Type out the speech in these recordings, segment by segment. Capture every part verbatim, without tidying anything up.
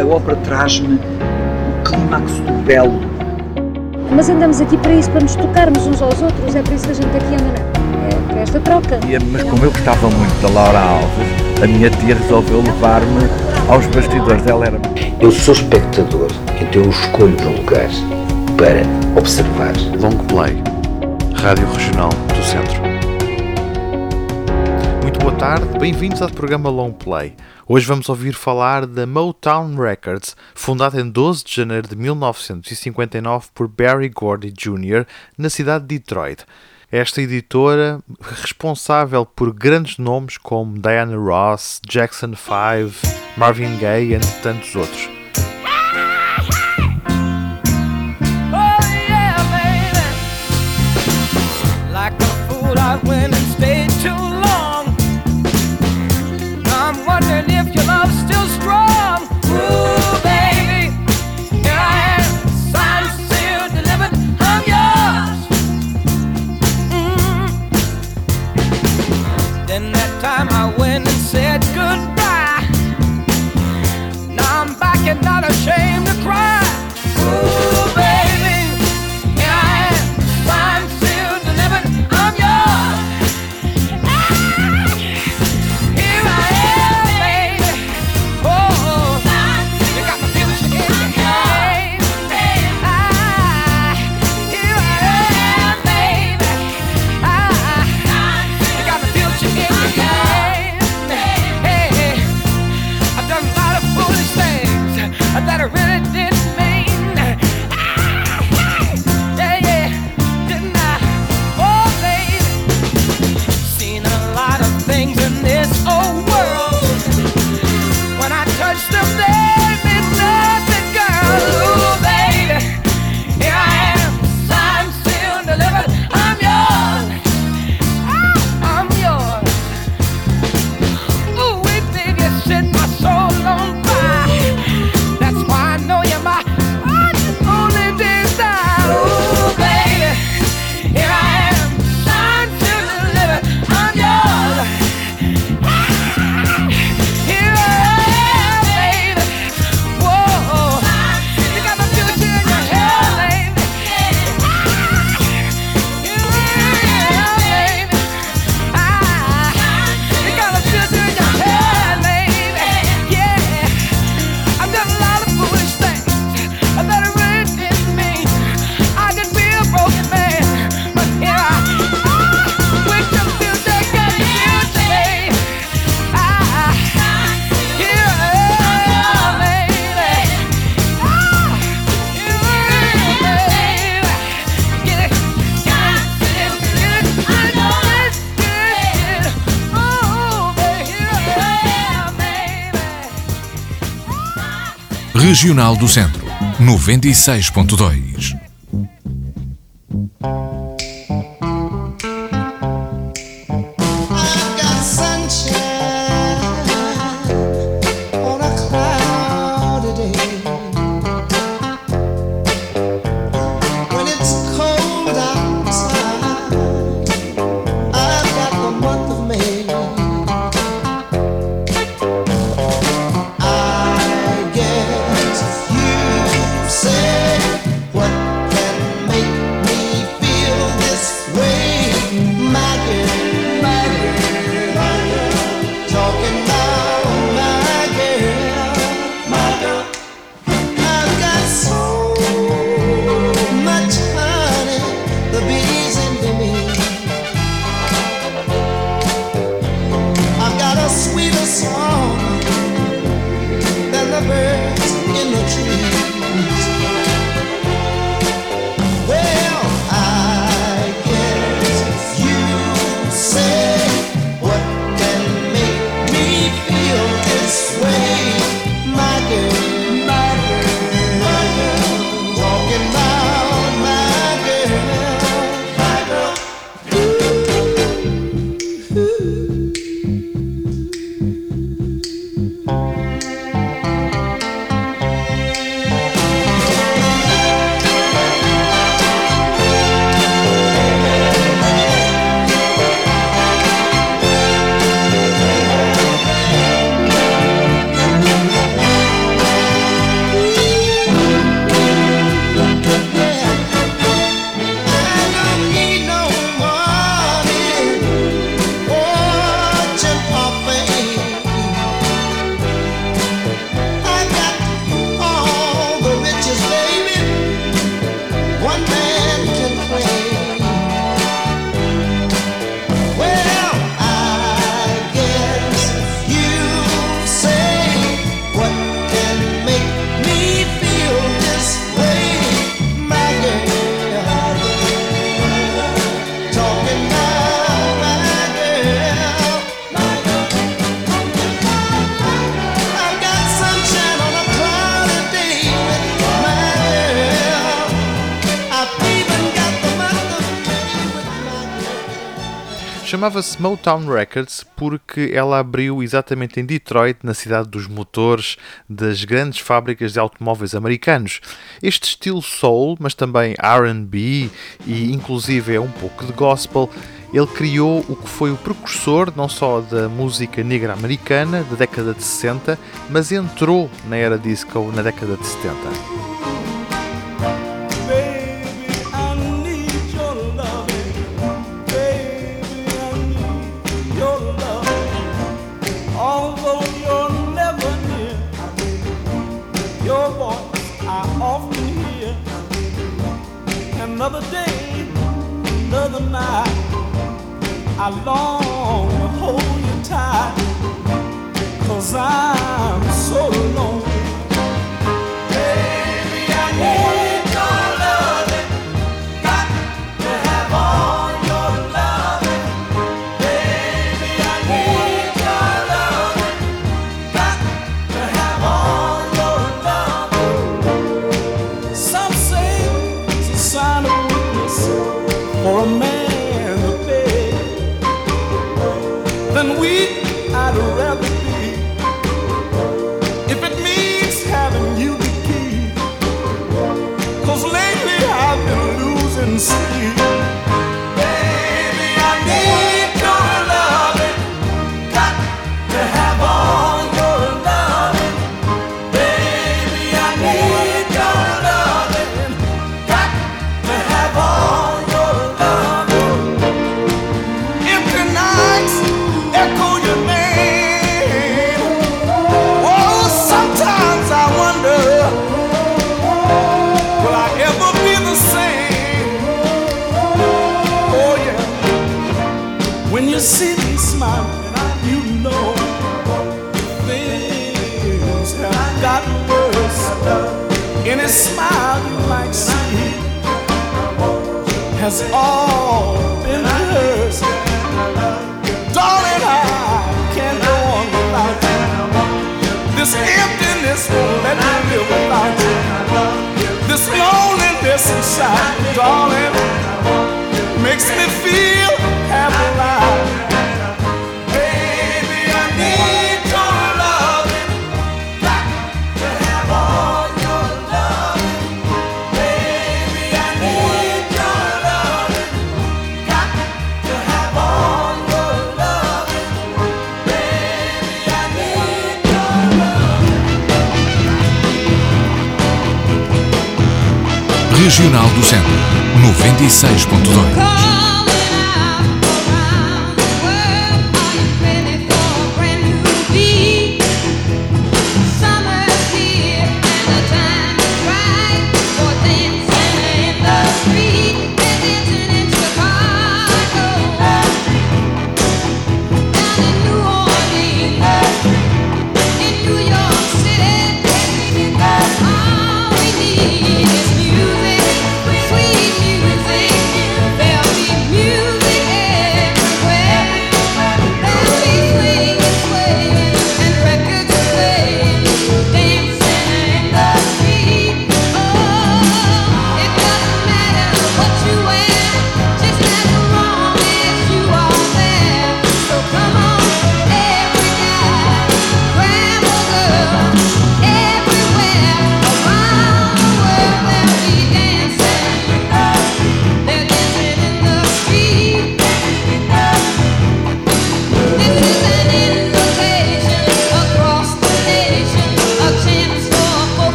a ópera traz-me o clímax do belo. Mas andamos aqui para isso, para nos tocarmos uns aos outros, é por isso que a gente aqui anda, não? É para esta troca. E, mas como eu gostava muito da Laura Alves, a minha tia resolveu levar-me aos bastidores. Ela era... Eu sou espectador, então eu escolho um lugar para observar. Long Play, Rádio Regional do Centro. Muito boa tarde, bem-vindos ao programa Long Play. Hoje vamos ouvir falar da Motown Records, fundada em doze de janeiro de mil novecentos e cinquenta e nove por Berry Gordy júnior, na cidade de Detroit. Esta editora, responsável por grandes nomes como Diana Ross, Jackson five, Marvin Gaye, entre tantos outros. If your love's still strong, ooh, baby, here I am, signed, sealed, delivered, I'm yours. Mm-hmm. Then that time I went and said goodbye. Now I'm back and not ashamed to cry. Ooh, baby, here I am, signed, sealed, delivered, I'm yours. Here I am. That I really didn't mean. Yeah, yeah, didn't I? Oh, baby, seen a lot of things in this old world. When I touch them, there means nothing, girl. Ooh, baby, here I am, signed, sealed, delivered. I'm yours. I'm yours. Ooh, wait, baby, you set my soul on fire. Regional do Centro, noventa e seis ponto dois. Chamava-se Motown Records porque ela abriu exatamente em Detroit, na cidade dos motores das grandes fábricas de automóveis americanos. Este estilo soul, mas também R and B e inclusive é um pouco de gospel, ele criou o que foi o precursor não só da música negra americana da década de sessenta, mas entrou na era disco na década de setenta. Another day, another night, I long to hold you tight, 'cause I'm so lonely. Baby, I need your loving, got to have all your loving. Baby, I need your loving, got to have all your loving. Some say it's a sign of for a man to beg, then weak I'd rather be, if it means having you to keep, 'cause lately I've been losing sleep. Baby, I need your loving, got to have all your loving. Baby, I need your loving, got to have all your empty nights echo your name. Oh, sometimes I wonder, will I ever be the same? Oh yeah, when you see me smiling, you know things have gotten worse. Any smile you might see has all been rehearsed. Darling, I can't go on without you. This emptiness won't let me live without you. This loneliness inside, darling, makes me feel half alive. Baby, I need your loving, got to have all your loving. Baby, I need your loving, got to have all your loving. Baby, I need your loving. Regional do Centro, noventa e seis ponto dois. Sweet music, there'll be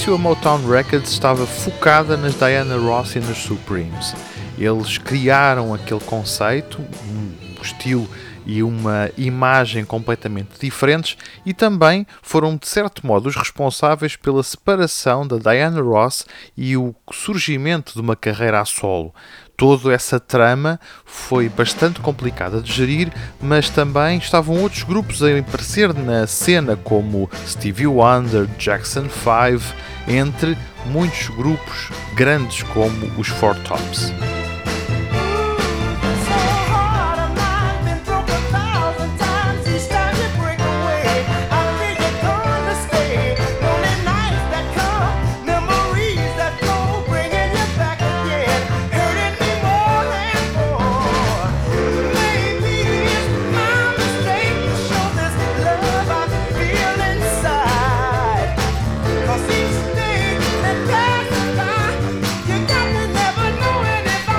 início a Motown Records estava focada nas Diana Ross e nas Supremes. Eles criaram aquele conceito, um estilo e uma imagem completamente diferentes e também foram, de certo modo, os responsáveis pela separação da Diana Ross e o surgimento de uma carreira a solo. Toda essa trama foi bastante complicada de gerir, mas também estavam outros grupos a aparecer na cena, como Stevie Wonder, Jackson five, entre muitos grupos grandes como os Four Tops. Each day that passes by, you got to never know it if I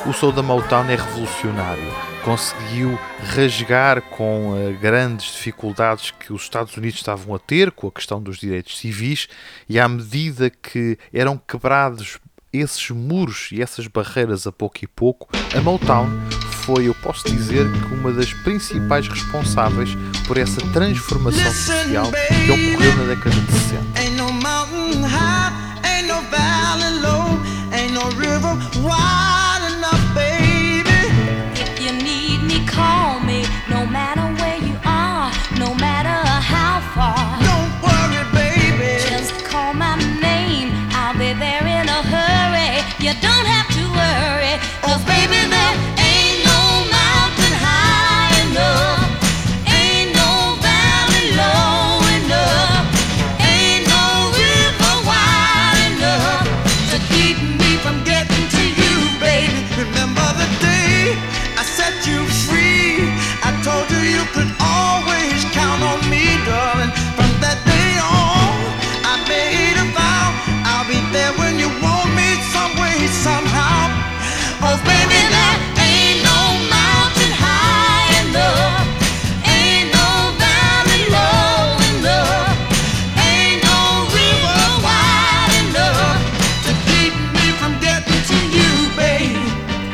O som da Motown é revolucionário. Conseguiu rasgar com uh, grandes dificuldades que os Estados Unidos estavam a ter com a questão dos direitos civis, e à medida que eram quebrados esses muros e essas barreiras a pouco e pouco, a Motown foi, eu posso dizer, que uma das principais responsáveis por essa transformação social que ocorreu na década de sessenta. Ain't no mountain high, ain't no valley low, ain't no river wide enough, baby. If you need me, call me, no matter where you are, no matter how far. Don't worry, baby. Just call my name, I'll be there in a hurry. You don't have to worry, 'cause baby, there ain't no mountain high enough, ain't no valley low enough, ain't no river wide enough to keep me from getting to you, baby. Remember the day I set you free? I told you you could always count on me, darling. From that day on, I made a vow I'll be there when you want me, some way, somehow. Oh, baby, there ain't no mountain high enough, ain't no valley low enough, ain't no river wide enough to keep me from getting to you, baby.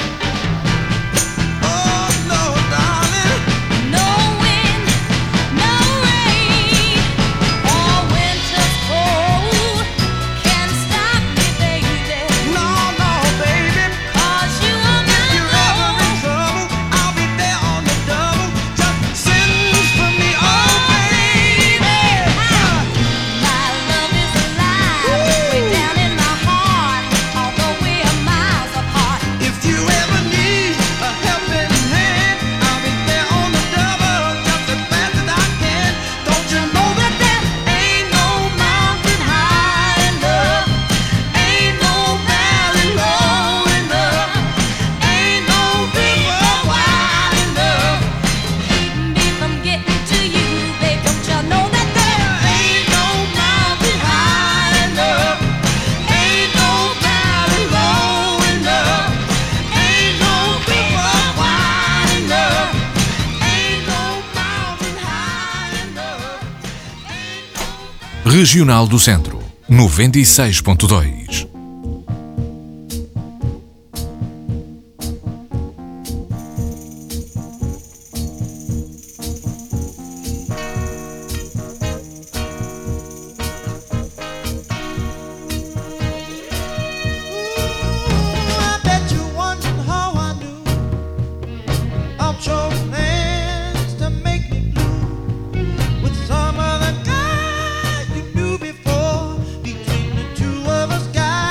Oh, no, darling. No wind, no rain, or winter's cold can stop me, baby. No, no, baby. 'Cause you are my If you're ever in gold. trouble, I'll be there on the double. Just send for me, oh, baby. My love is alive, way down in my heart, although we are miles apart. If you ever need a helping hand, I'll be there on the double, just as fast as I can. Don't you know that there ain't no mountain high enough, ain't no valley low enough, ain't no river wide enough Keep me from getting to you, babe. Don't you know that there ain't no mountain high enough, ain't no valley low enough, ain't no river wide enough, ain't no mountain high enough, ain't no. Regional do Centro, noventa e seis ponto dois. I bet you wondered how I knew I chose plans to make me blue with some other guy you knew before. Between the two of us, guys.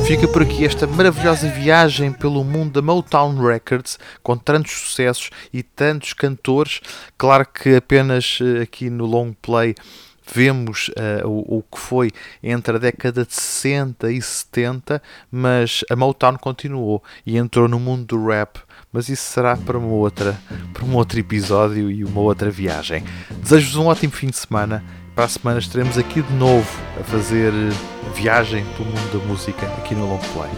Fica por aqui esta maravilhosa viagem pelo mundo da Motown Records, com tantos sucessos e tantos cantores. Claro que apenas uh, aqui no long play vemos uh, o, o que foi entre a década de sessenta e setenta, mas a Motown continuou e entrou no mundo do rap. Mas isso será para uma outra, para um outro episódio e uma outra viagem. Desejo-vos um ótimo fim de semana. Para a semana estaremos aqui de novo a fazer viagem pelo mundo da música aqui no Long Play.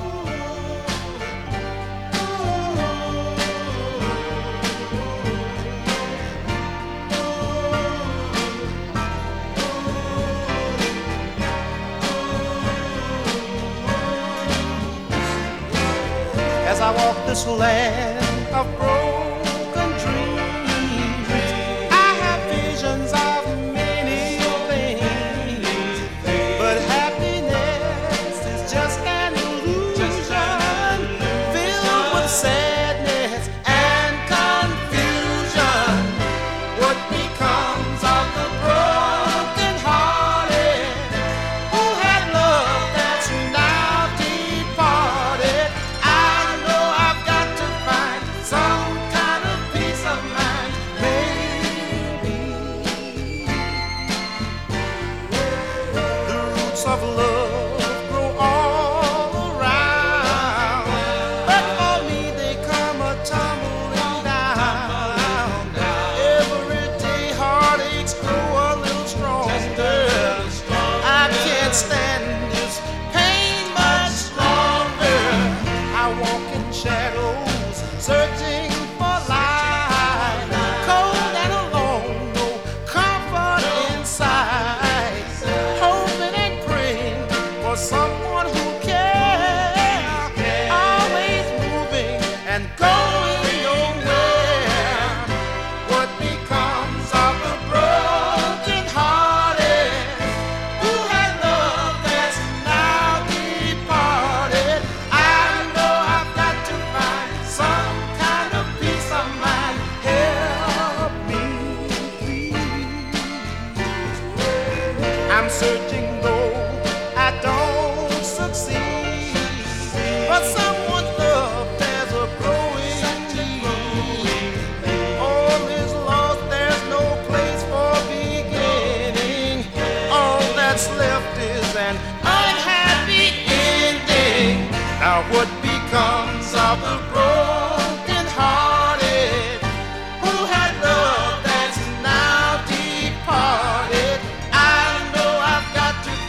As I walk this land of broken dreams, I have visions of many things, but happiness is just an illusion, filled with sadness and confusion. What becomes of the broken hearted who had love that's now departed? I know I've got to find some kind of peace of mind, maybe. The roots of love grow all around, but for me they come a tumbling down. Every day heartaches grow a little stronger. I can't stand this pain much longer. I walk in shadows, searching for light, cold and alone, no comfort inside, hoping and praying for someone who cares, always moving and going nowhere. What becomes of the broken hearted who had love that's now departed? I know I've got to find some kind of peace of mind. Help me, please. I'm searching though I don't succeed, but someone's love there's a growing need. All is lost, there's no place for beginning. All that's left is an unhappy ending. Now what becomes of the broken hearted who had love that's now departed? I know I've got to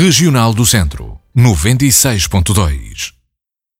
Regional do Centro, noventa e seis ponto dois.